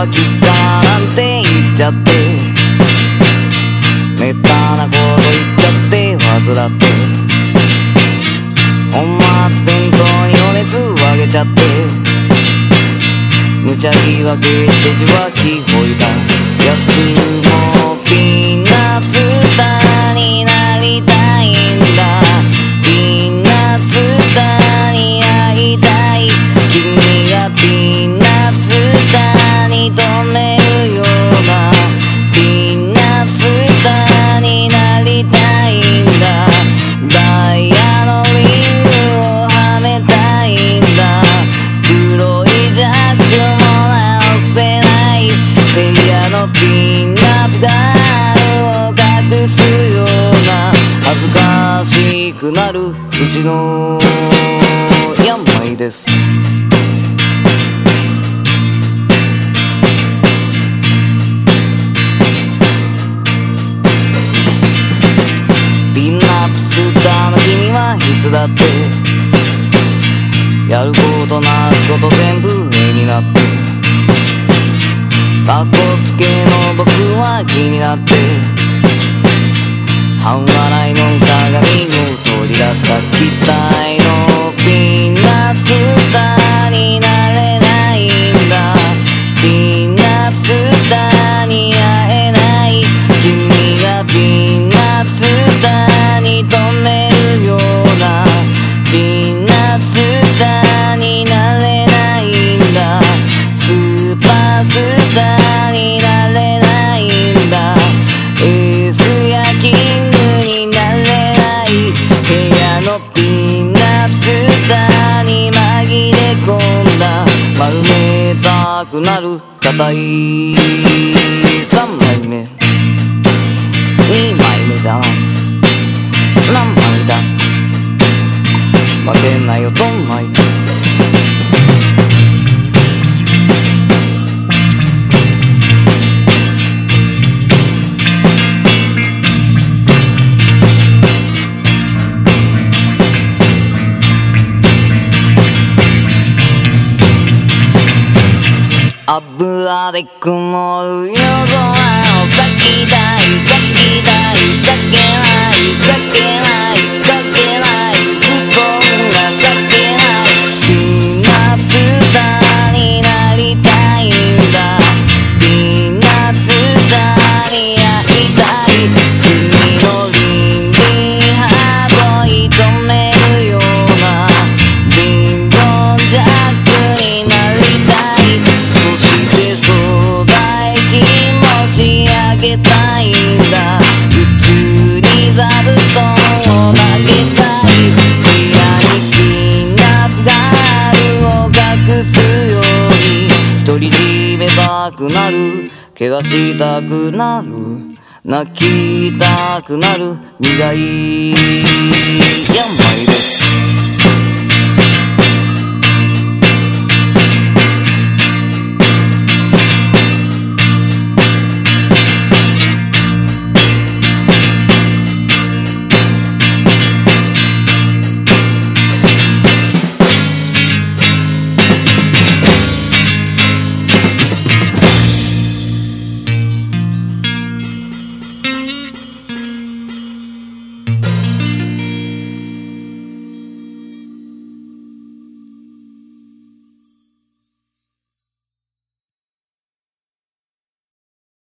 はきったなんて言っちゃって、めったなこと言っちゃって患って、本末転倒にお熱を上げちゃって、無茶言い訳して受話器ほいだ。安もピンナップスターになりたいんだ。ピンナップスターに会いたい。君がピンナップスターに止めるような。ピンナップスターになりたいんだ。ダイヤのリングをはめたいんだ。黒いジャックも直せない。ペリアのピンナップガールを隠すような。恥ずかしくなるうちの病です。ピンナップスターの君はいつだってやることなすこと全部絵になって、かっこつけの僕は気になって、半笑いの鏡を取り出した期待のピンナップスターになれないんだ。ピンナップスターに会えない。君がピンナップスターに止めるような。ピンナップスターになれないんだ。スーパースターになれないんだ。エースやキングになれない。部屋のピンナップスターに紛れ込んだ。丸めたくなる硬い3枚目2枚目じゃない。何枚だ負けないよどんまい。油で曇る夜空を咲きたい咲きたい咲けない咲けない咲けない不幸が咲けない。ピンナップスターになりたいんだ。ピンナップスターに会いたい。君のリンリンハートに止めるような。ビンボンジャックになりたい。そして総代金も仕上げたいんだ。宇宙に座布団を投げたい。部屋にピンナップガールを隠すように。独り占めたくなる。怪我したくなる。泣きたくなる苦い病です。